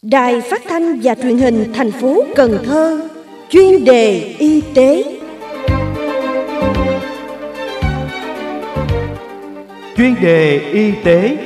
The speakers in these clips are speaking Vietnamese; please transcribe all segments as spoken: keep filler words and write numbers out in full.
Đài Phát thanh và Truyền hình thành phố Cần Thơ, chuyên đề y tế. Chuyên đề y tế.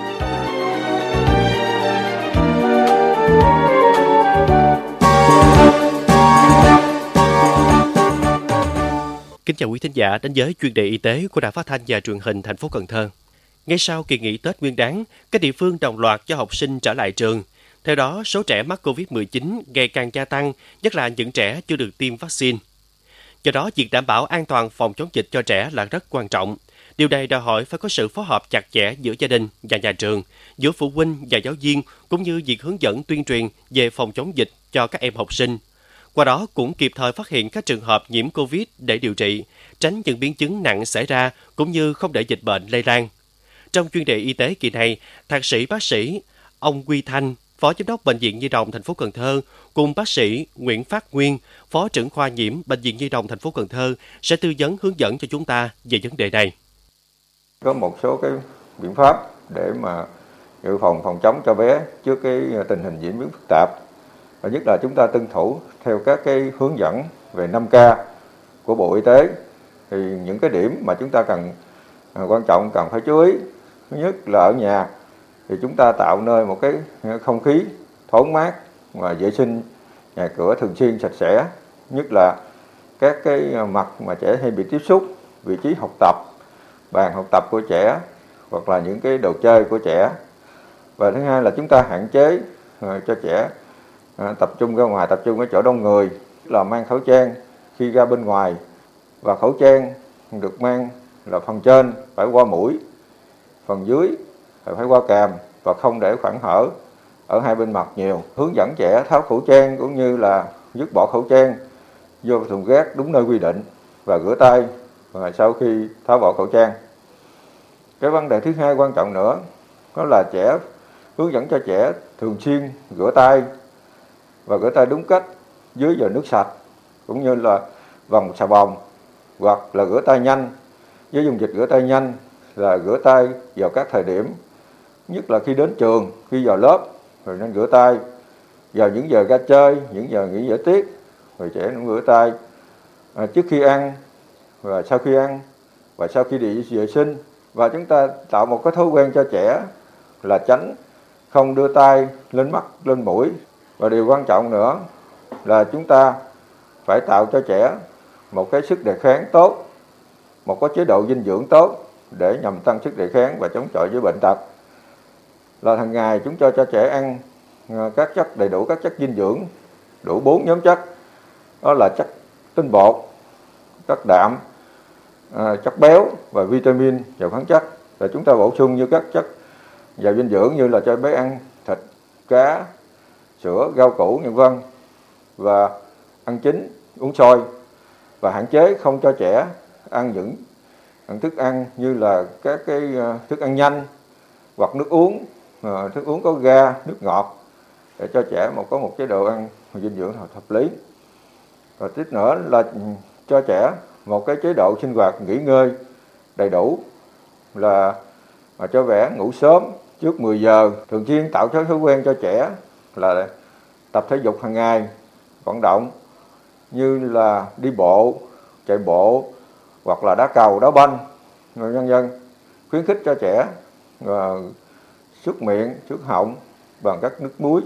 Kính chào quý thính giả đến với chuyên đề y tế của Đài Phát thanh và Truyền hình thành phố Cần Thơ. Ngay sau kỳ nghỉ Tết Nguyên đán, các địa phương đồng loạt cho học sinh trở lại trường. Theo đó, số trẻ mắc covid mười chín ngày càng gia tăng, nhất là những trẻ chưa được tiêm vaccine. Do đó, việc đảm bảo an toàn phòng chống dịch cho trẻ là rất quan trọng. Điều này đòi hỏi phải có sự phối hợp chặt chẽ giữa gia đình và nhà trường, giữa phụ huynh và giáo viên, cũng như việc hướng dẫn tuyên truyền về phòng chống dịch cho các em học sinh. Qua đó cũng kịp thời phát hiện các trường hợp nhiễm Covid để điều trị, tránh những biến chứng nặng xảy ra cũng như không để dịch bệnh lây lan. Trong chuyên đề y tế kỳ này, thạc sĩ bác sĩ ông Quy Thanh, Phó Giám đốc Bệnh viện Nhi đồng thành phố Cần Thơ cùng bác sĩ Nguyễn Phát Nguyên, Phó trưởng khoa nhiễm Bệnh viện Nhi đồng thành phố Cần Thơ sẽ tư vấn hướng dẫn cho chúng ta về vấn đề này. Có một số cái biện pháp để mà dự phòng phòng chống cho bé trước cái tình hình diễn biến phức tạp. Và nhất là chúng ta tuân thủ theo các cái hướng dẫn về năm K của Bộ Y tế. Thì những cái điểm mà chúng ta cần quan trọng cần phải chú ý. Thứ nhất là ở nhà thì chúng ta tạo nơi một cái không khí thoáng mát và vệ sinh nhà cửa thường xuyên sạch sẽ, nhất là các cái mặt mà trẻ hay bị tiếp xúc, vị trí học tập, bàn học tập của trẻ hoặc là những cái đồ chơi của trẻ. Và thứ hai là chúng ta hạn chế cho trẻ tập trung ra ngoài, tập trung ở chỗ đông người, là mang khẩu trang khi ra bên ngoài, và khẩu trang được mang là phần trên phải qua mũi, phần dưới phải qua cằm và không để khoảng hở ở hai bên mặt nhiều. Hướng dẫn trẻ tháo khẩu trang cũng như là dứt bỏ khẩu trang vô thùng rác đúng nơi quy định và rửa tay và sau khi tháo bỏ khẩu trang. Cái vấn đề thứ hai quan trọng nữa đó là trẻ hướng dẫn cho trẻ thường xuyên rửa tay và rửa tay đúng cách dưới vòi nước sạch, cũng như là vòng xà bông, hoặc là rửa tay nhanh với dung dịch rửa tay nhanh, là rửa tay vào các thời điểm, nhất là khi đến trường, khi vào lớp rồi nên rửa tay, vào những giờ ra chơi, những giờ nghỉ giải tiết rồi trẻ cũng rửa tay à, trước khi ăn và sau khi ăn và sau khi đi vệ sinh. Và chúng ta tạo một cái thói quen cho trẻ là tránh không đưa tay lên mắt, lên mũi. Và điều quan trọng nữa là chúng ta phải tạo cho trẻ một cái sức đề kháng tốt, một cái chế độ dinh dưỡng tốt để nhằm tăng sức đề kháng và chống chọi với bệnh tật. Là hàng ngày chúng cho cho trẻ ăn các chất đầy đủ, các chất dinh dưỡng đủ bốn nhóm chất. Đó là chất tinh bột, chất đạm, chất béo và vitamin và khoáng chất. Và chúng ta bổ sung như các chất giàu dinh dưỡng như là cho bé ăn thịt, cá, sữa, rau củ vân vân, và ăn chín, uống sôi, và hạn chế không cho trẻ ăn những ăn thức ăn như là các cái thức ăn nhanh hoặc nước uống, thức uống có ga, nước ngọt, để cho trẻ một có một chế độ ăn dinh dưỡng hợp lý. Và tiếp nữa là cho trẻ một cái chế độ sinh hoạt nghỉ ngơi đầy đủ, là mà cho bé ngủ sớm trước mười giờ, thường xuyên tạo thói quen cho trẻ là tập thể dục hàng ngày, vận động như là đi bộ, chạy bộ hoặc là đá cầu, đá banh, vân vân. Khuyến khích cho trẻ uh, súc miệng, súc họng bằng các nước muối.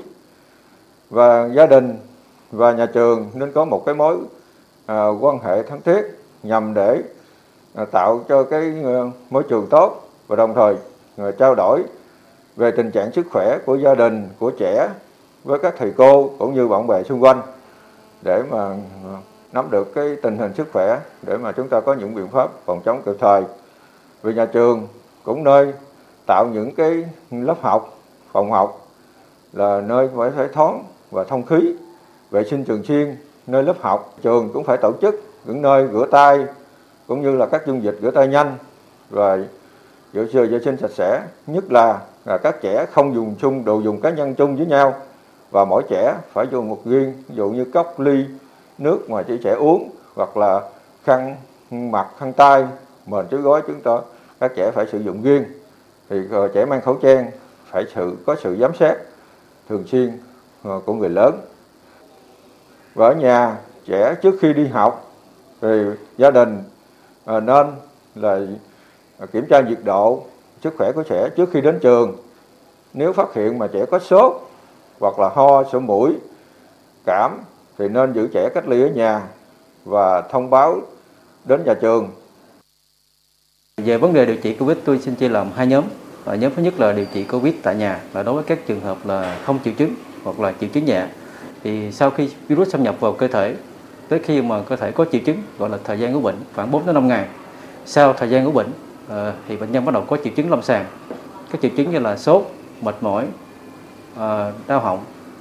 Và gia đình và nhà trường nên có một cái mối uh, quan hệ thân thiết nhằm để uh, tạo cho cái uh, môi trường tốt, và đồng thời uh, trao đổi về tình trạng sức khỏe của gia đình, của trẻ với các thầy cô cũng như bạn bè xung quanh, để mà nắm được cái tình hình sức khỏe, để mà chúng ta có những biện pháp phòng chống kịp thời. Vì nhà trường cũng nơi tạo những cái lớp học, phòng học là nơi phải phải thoáng và thông khí, vệ sinh thường xuyên nơi lớp học. Trường cũng phải tổ chức những nơi rửa tay cũng như là các dung dịch rửa tay nhanh và rửa vệ sinh sạch sẽ, nhất là, là các trẻ không dùng chung đồ dùng cá nhân chung với nhau, và mỗi trẻ phải dùng một riêng, ví dụ như cốc, ly nước mà chỉ trẻ uống, hoặc là khăn mặt, khăn tay, mền chứa gói, chúng ta các trẻ phải sử dụng riêng. Thì trẻ mang khẩu trang phải sự có sự giám sát thường xuyên của người lớn. Và ở nhà trẻ trước khi đi học thì gia đình nên là kiểm tra nhiệt độ sức khỏe của trẻ trước khi đến trường. Nếu phát hiện mà trẻ có sốt hoặc là ho, sổ mũi, cảm thì nên giữ trẻ cách ly ở nhà và thông báo đến nhà trường. Về vấn đề điều trị Covid, tôi xin chia làm hai nhóm. Nhóm thứ nhất là điều trị Covid tại nhà, là đối với các trường hợp là không triệu chứng hoặc là triệu chứng nhẹ. Thì sau khi virus xâm nhập vào cơ thể, tới khi mà cơ thể có triệu chứng, gọi là thời gian của bệnh khoảng bốn đến năm ngày. Sau thời gian của bệnh thì bệnh nhân bắt đầu có triệu chứng lâm sàng. Các triệu chứng như là sốt, mệt mỏi, đau họng,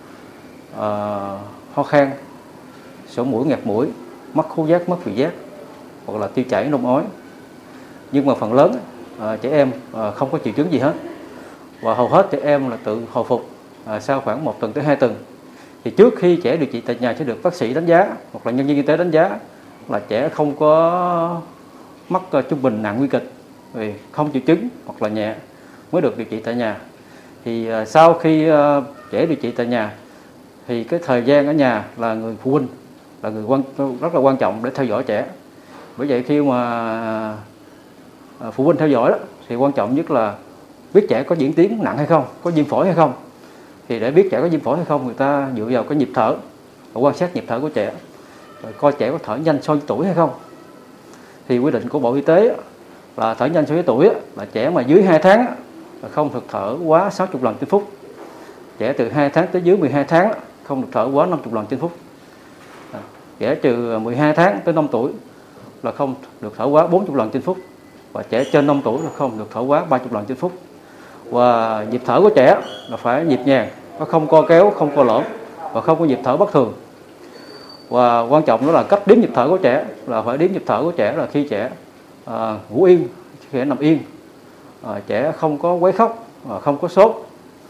ho khan, sổ mũi, nghẹt mũi, mất khứu giác, mất vị giác, hoặc là tiêu chảy, nôn ói. Nhưng mà phần lớn à, trẻ em à, không có triệu chứng gì hết, và hầu hết trẻ em là tự hồi phục à, sau khoảng một tuần tới hai tuần. Thì trước khi trẻ điều trị tại nhà sẽ được bác sĩ đánh giá hoặc là nhân viên y tế đánh giá là trẻ không có mắc uh, trung bình, nặng, nguy kịch, vì không triệu chứng hoặc là nhẹ mới được điều trị tại nhà. Thì uh, sau khi uh, trẻ điều trị tại nhà thì cái thời gian ở nhà là người phụ huynh là người quan rất là quan trọng để theo dõi trẻ. Bởi vậy khi mà uh, phụ huynh theo dõi đó, thì quan trọng nhất là biết trẻ có diễn tiến nặng hay không, có viêm phổi hay không. Thì để biết trẻ có viêm phổi hay không, người ta dựa vào cái nhịp thở và quan sát nhịp thở của trẻ, rồi coi trẻ có thở nhanh so với tuổi hay không. Thì quy định của Bộ Y tế là thở nhanh so với tuổi là trẻ mà dưới hai tháng là không được thở quá sáu mươi lần trên phút. Trẻ từ hai tháng tới dưới mười hai tháng không được thở quá năm mươi lần trên phút. Trẻ từ mười hai tháng tới năm tuổi là không được thở quá bốn mươi lần trên phút. Và trẻ trên năm tuổi là không được thở quá ba mươi lần trên phút. Và nhịp thở của trẻ là phải nhịp nhàng, nó không co kéo, không co lõm và không có nhịp thở bất thường. Và quan trọng đó là cách đếm nhịp thở của trẻ, là phải đếm nhịp thở của trẻ là khi trẻ à, ngủ yên, khi trẻ nằm yên, à, trẻ không có quấy khóc, à, không có sốt.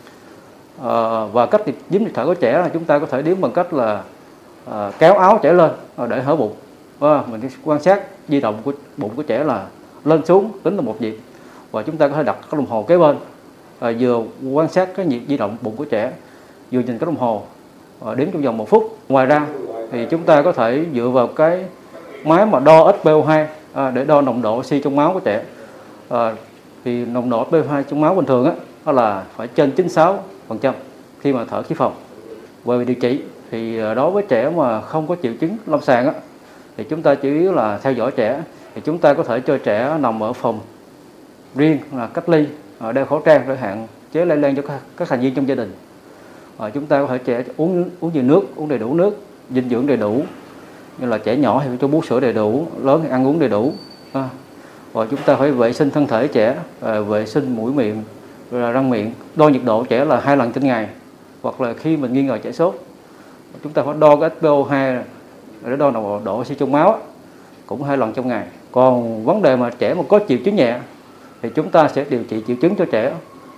À, và cách đếm nhịp thở của trẻ là chúng ta có thể đếm bằng cách là à, kéo áo trẻ lên để hở bụng. À, mình quan sát di động của bụng của trẻ là lên xuống tính là một nhịp. Và chúng ta có thể đặt cái đồng hồ kế bên, à, vừa quan sát cái nhịp di động bụng của trẻ, vừa nhìn cái đồng hồ à, đếm trong vòng một phút. Ngoài ra thì chúng ta có thể dựa vào cái máy mà đo ét pê o hai à, để đo nồng độ oxy trong máu của trẻ. À, thì nồng độ ét pê o hai trong máu bình thường á, đó là phải trên chín mươi sáu phần trăm khi mà thở khí phòng. Về điều trị thì đối với trẻ mà không có triệu chứng lâm sàng á, thì chúng ta chủ yếu là theo dõi trẻ. Thì chúng ta có thể cho trẻ nằm ở phòng riêng, là cách ly, đeo khẩu trang để hạn chế lây lan cho các, các thành viên trong gia đình. À, chúng ta có thể trẻ uống uống nhiều nước, uống đầy đủ nước, dinh dưỡng đầy đủ. Như là trẻ nhỏ thì cho bú sữa đầy đủ, lớn thì ăn uống đầy đủ. À, và chúng ta phải vệ sinh thân thể trẻ, à, vệ sinh mũi miệng, rồi răng miệng. Đo nhiệt độ trẻ là hai lần trên ngày. Hoặc là khi mình nghi ngờ trẻ sốt, chúng ta phải đo cái ét pê o hai để đo nồng độ oxy trong máu cũng hai lần trong ngày. Còn vấn đề mà trẻ mà có triệu chứng nhẹ thì chúng ta sẽ điều trị triệu chứng cho trẻ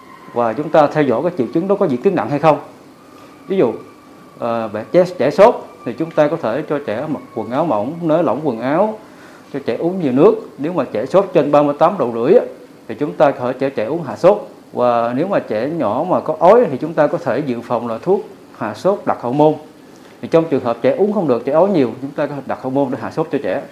và chúng ta theo dõi cái triệu chứng đó có diễn tiến nặng hay không. Ví dụ uh, trẻ, trẻ sốt thì chúng ta có thể cho trẻ mặc quần áo mỏng, nới lỏng quần áo, cho trẻ uống nhiều nước. Nếu mà trẻ sốt trên ba mươi tám độ rưỡi thì chúng ta có thể cho trẻ uống hạ sốt. Và nếu mà trẻ nhỏ mà có ói thì chúng ta có thể dự phòng là thuốc hạ sốt đặc hậu môn. Thì trong trường hợp trẻ uống không được, trẻ ói nhiều, chúng ta có thể đặt hậu môn để hạ sốt cho trẻ.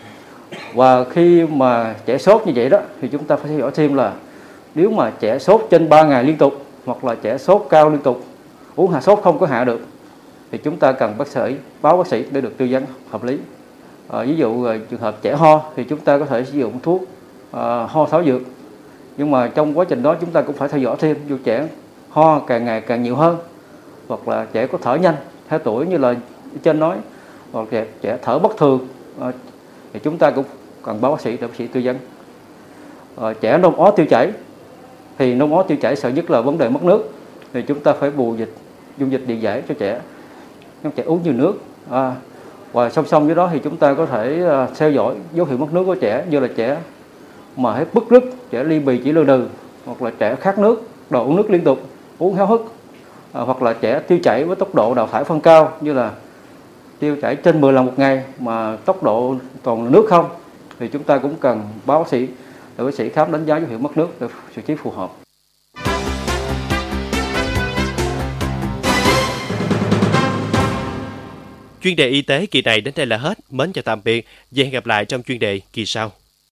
Và khi mà trẻ sốt như vậy đó thì chúng ta phải theo dõi thêm là nếu mà trẻ sốt trên ba ngày liên tục hoặc là trẻ sốt cao liên tục, uống hạ sốt không có hạ được thì chúng ta cần bác sĩ báo bác sĩ để được tư vấn hợp lý. À, ví dụ trường hợp trẻ ho thì chúng ta có thể sử dụng thuốc à, ho thảo dược. Nhưng mà trong quá trình đó chúng ta cũng phải theo dõi thêm, dù trẻ ho càng ngày càng nhiều hơn hoặc là trẻ có thở nhanh theo tuổi như là trên nói, hoặc trẻ, trẻ thở bất thường à, thì chúng ta cũng cần báo bác sĩ để bác sĩ tư vấn. À, trẻ nôn ói tiêu chảy thì nôn ói tiêu chảy sợ nhất là vấn đề mất nước, thì chúng ta phải bù dịch dung dịch điện giải cho trẻ, nhưng trẻ uống nhiều nước. À, và song song với đó thì chúng ta có thể uh, theo dõi dấu hiệu mất nước của trẻ, như là trẻ mà hết bứt rứt, trẻ ly bì chỉ lừ đừ, hoặc là trẻ khát nước, đòi uống nước liên tục, uống háo hức, à, hoặc là trẻ tiêu chảy với tốc độ đào thải phân cao, như là tiêu chảy trên mười lần một ngày mà tốc độ toàn nước không, thì chúng ta cũng cần báo bác sĩ để bác sĩ khám đánh giá dấu hiệu mất nước để xử trí phù hợp. Chuyên đề y tế kỳ này đến đây là hết. Mến chào tạm biệt và hẹn gặp lại trong chuyên đề kỳ sau.